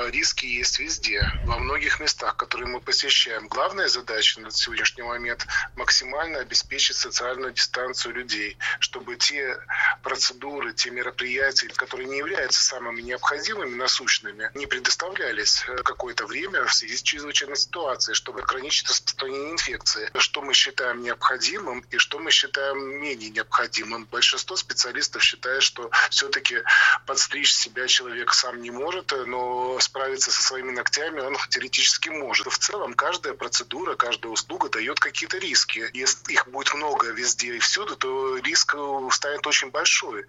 риски есть везде, во многих местах, которые мы посещаем. Главная задача на сегодняшний момент – максимально обеспечить социальную дистанцию людей, чтобы те процедуры, те мероприятия, которые не являются самыми необходимыми, насущными, не предоставлялись какое-то время в связи с чрезвычайной ситуацией, чтобы ограничить распространение инфекции. Что мы считаем необходимым и что мы считаем менее необходимым. Большинство специалистов считает, что все-таки подстричь себя человек сам не может, но справиться со своими ногтями он теоретически может. В целом каждая процедура, каждая услуга дает какие-то риски. Если их будет много везде и всюду, то риск станет очень большой.